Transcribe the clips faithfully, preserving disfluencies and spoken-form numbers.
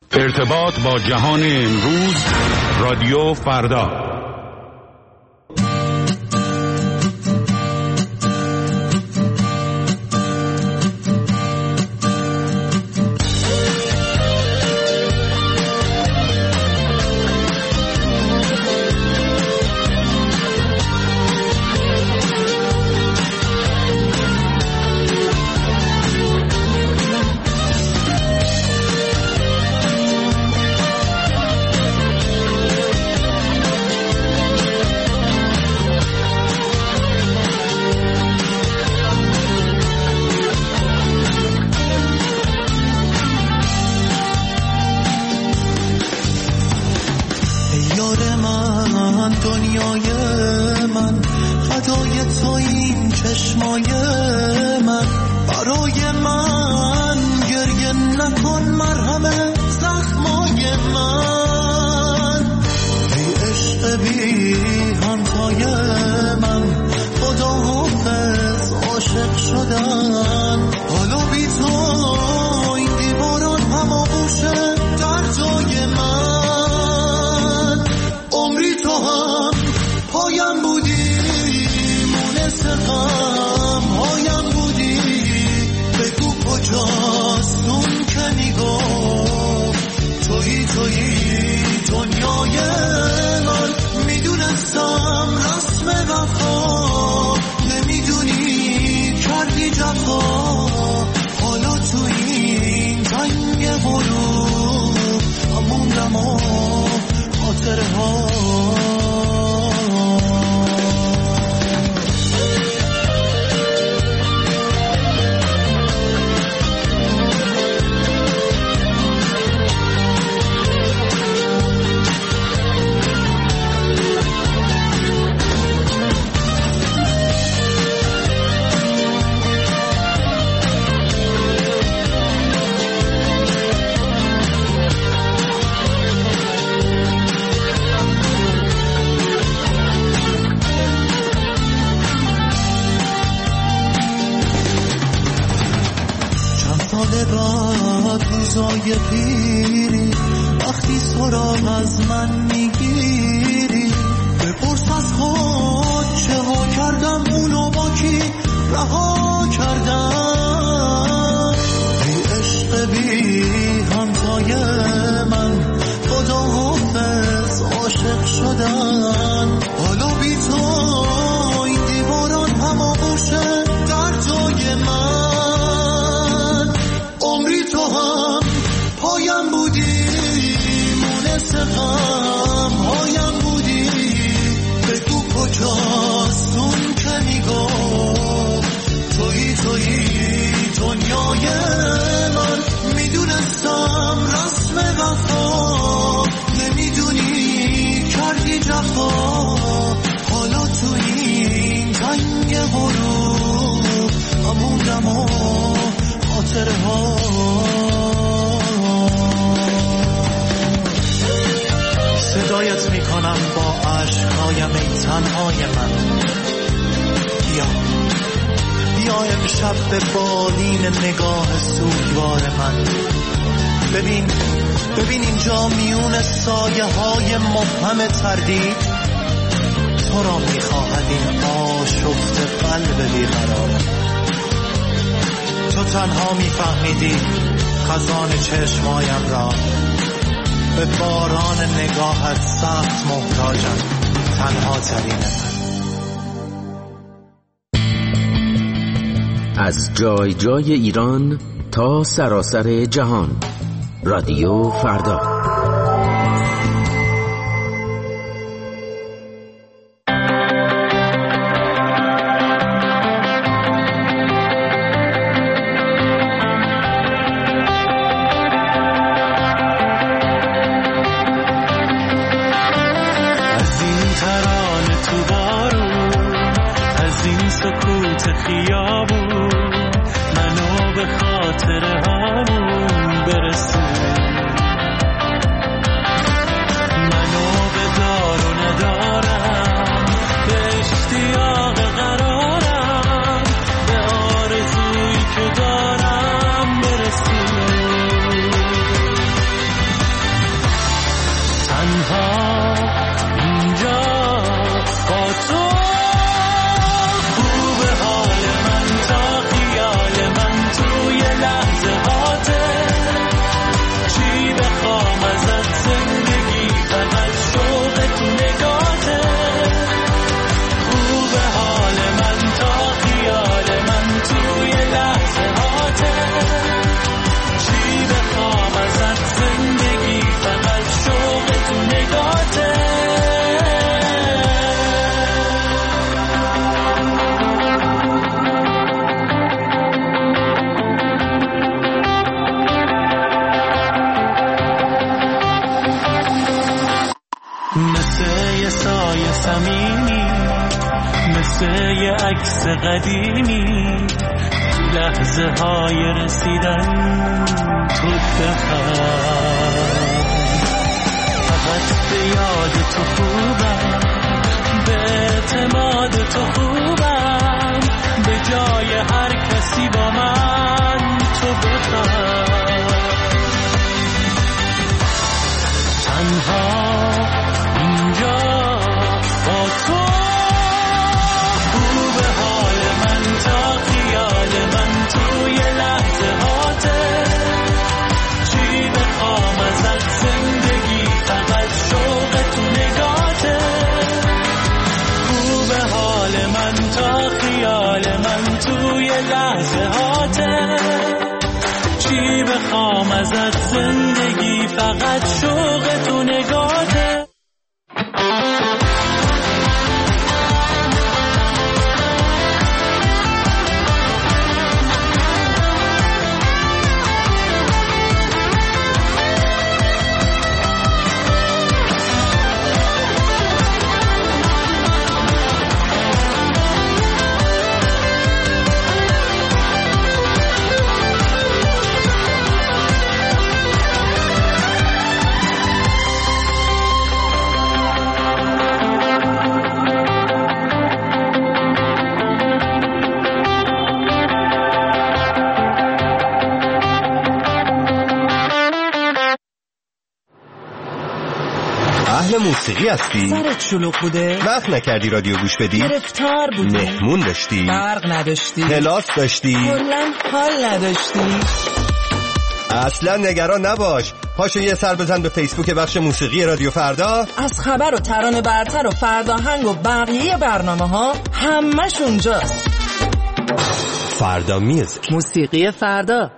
ارتباط با جهان امروز، رادیو فردا. صدایت میکنم با عشقهایم ای تنهای من. بیا بیا امشب به بالین نگاه سوگوار من. ببین ببین اینجا میون سایه های مبهم تردید تو را میخواهد این آشفت قلب بیقرار. تو تنها میفهمیدی خزان چشمایم را، به باران نگاهت سخت محتاجم، تنها ترین من. از جای جای ایران تا سراسر جهان، رادیو فردا. مثل یه سایه صمیمی، مثل یه عکس قدیمی، لحظه های رسیدن تو بخواه. فقط به یاد تو خوبم، به اعتماد تو خوبم، به جای هر کسی با من تو بخواه. تنها اینجا با تو خوب حال من تا خیال من توی لحظه هاته. چی بخوام ازت زندگی فقط شوق تو نگاته. خوب حال من تا خیال من توی لحظه هاته. چی بخوام ازت زندگی فقط شوق تو نگاته. موسیقی هستی؟ سرت شلوغ بوده؟ وقت نکردی رادیو گوش بدی؟ گرفتار بودی؟ مهمون داشتی؟ برق نداشتی؟ کلاس داشتی؟ کلاً حال نداشتی؟ اصلا نگران نباش، پاشو یه سر بزن به فیسبوک بخش موسیقی رادیو فردا. از خبر و ترانه برتر و فرداهنگ و بقیه برنامه ها همش اونجاست. فردا میوزیک، موسیقی فردا.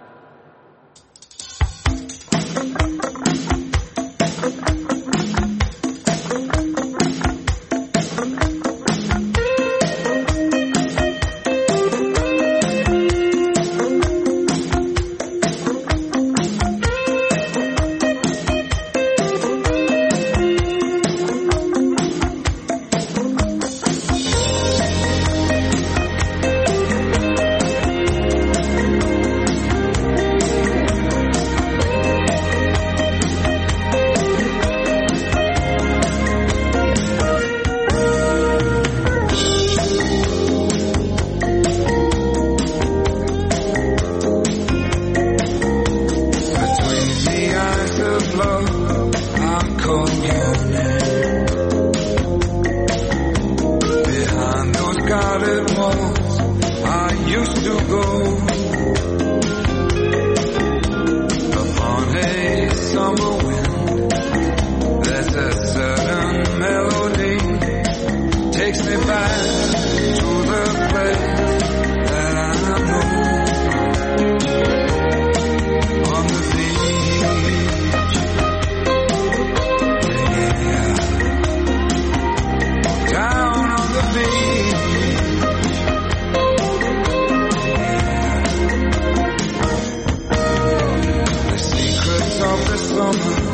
Summer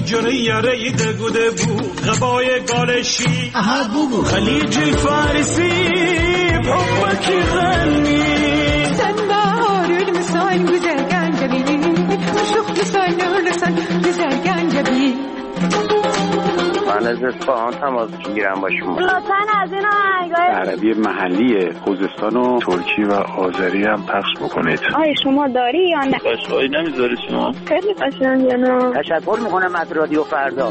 جره یاره دگو دگو غبای گالشی اها بوگو خلیج فارسی بابکی غنی sen baharül misal güzel gencebi Aşık misal nurlusan güzel gencebi من از اصفهان تماس میگیرم با شما. لطفاً از این آهنگای عربی محلی خوزستان و ترکی و آذری هم پخش بکنید. آیا شما داری یا نه؟ قشنگی نمیذاری شما؟ خیلی قشنگه نه. تشکر میکنم از رادیو فردا.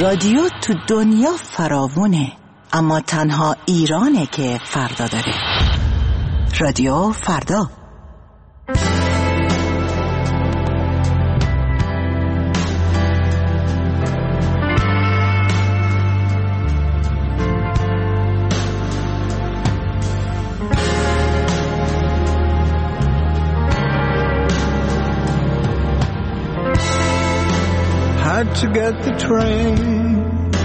رادیو تو دنیا فراوونه، اما تنها ایرانه که فردا داره. رادیو فردا. Had to get the train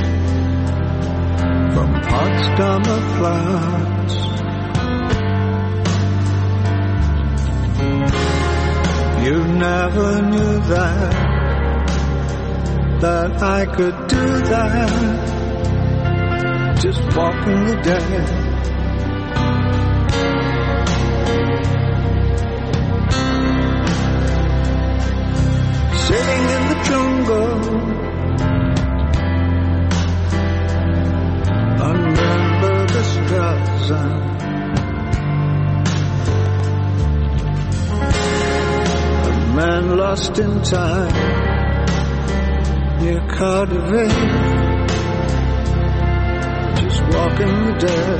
from Potsdamer Platz. You never knew that, that I could do that, just walking the dead. Sitting in the jungle under the Straßen, a man lost in time near Cardiff, just walking the dead.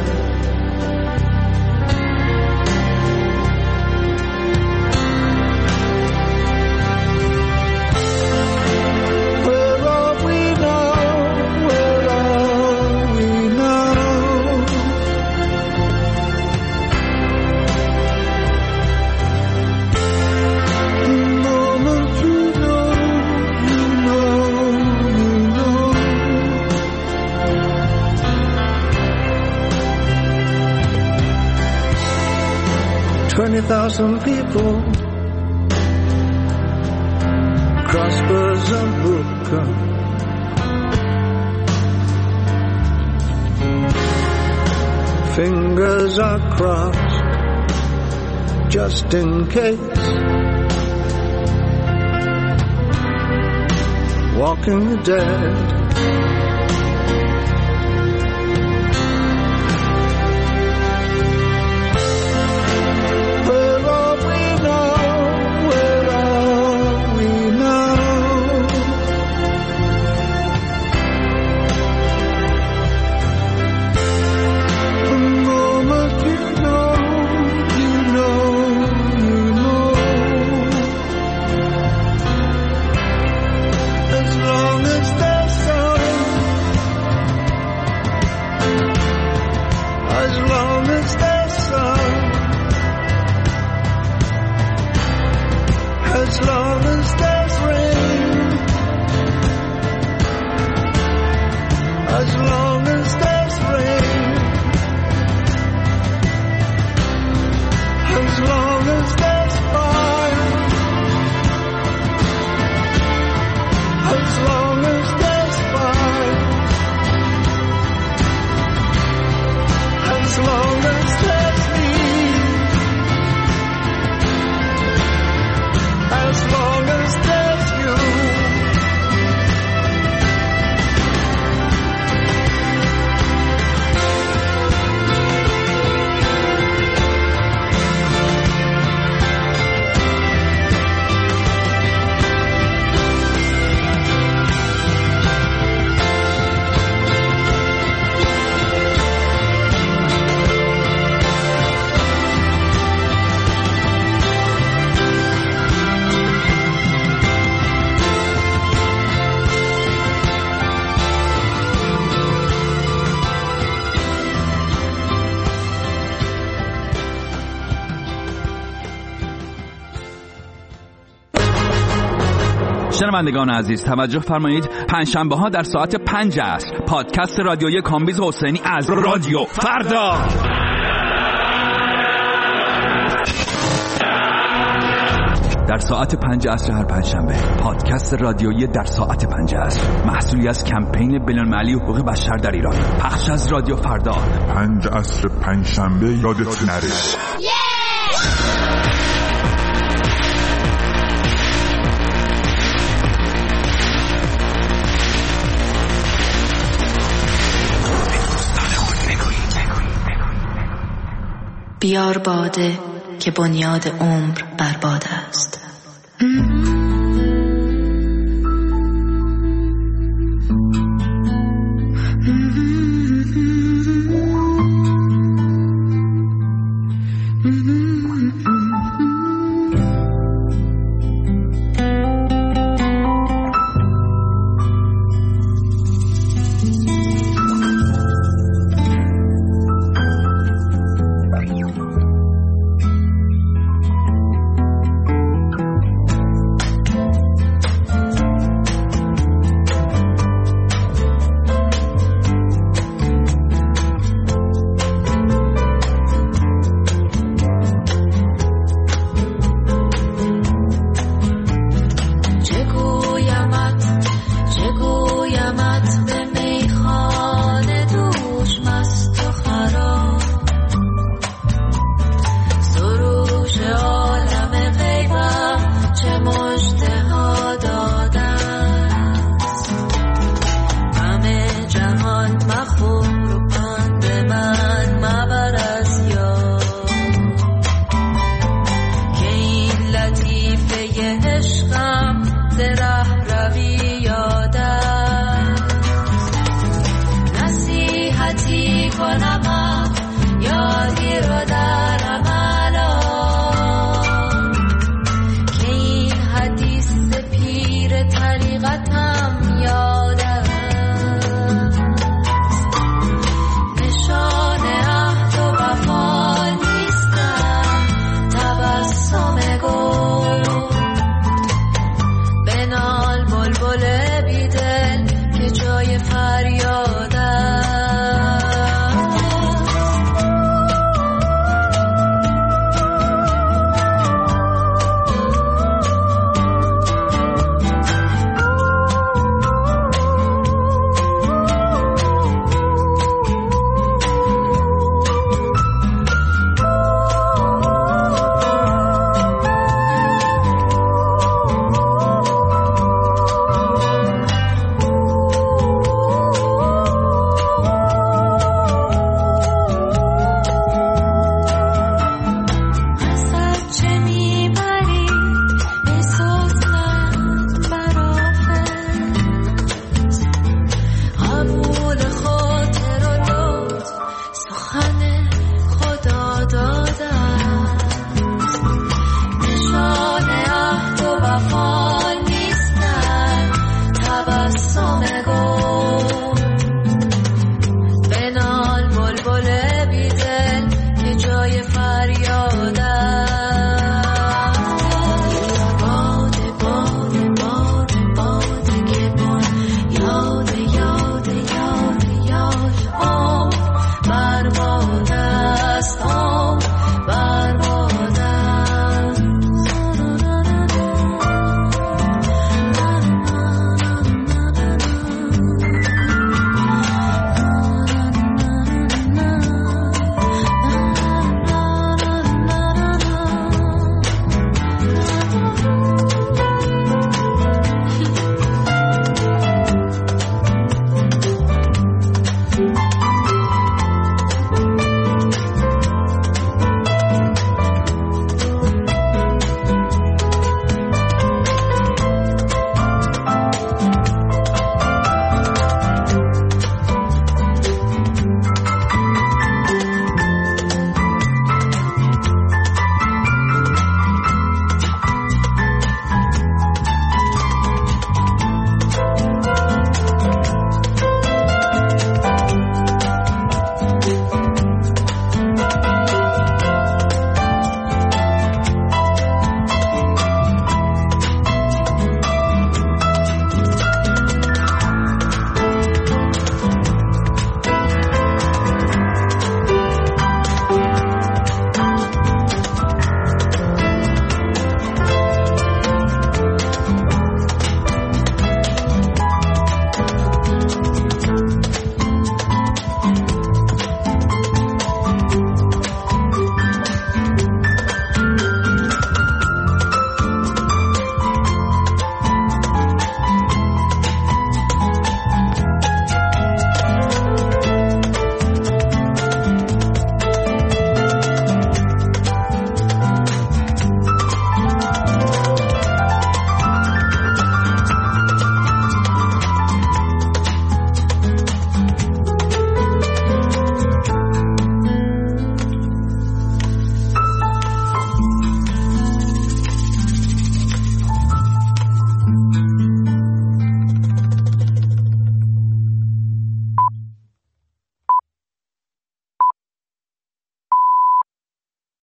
Twenty thousand people cross Bersenbrücke, fingers are crossed just in case, walking the dead. شنوندگان عزیز توجه فرمایید، پنجشنبه ها در ساعت پنج عصر پادکست رادیویی کامبیز حسینی از رادیو فردا. در ساعت پنج عصر هر پنجشنبه پادکست رادیویی در ساعت پنج عصر، محصولی از کمپین بین‌المللی حقوق بشر در ایران، پخش از رادیو فردا. پنج عصر پنجشنبه یادت نره. بیار باده که بنیاد عمر بر باد است. Mm-hmm.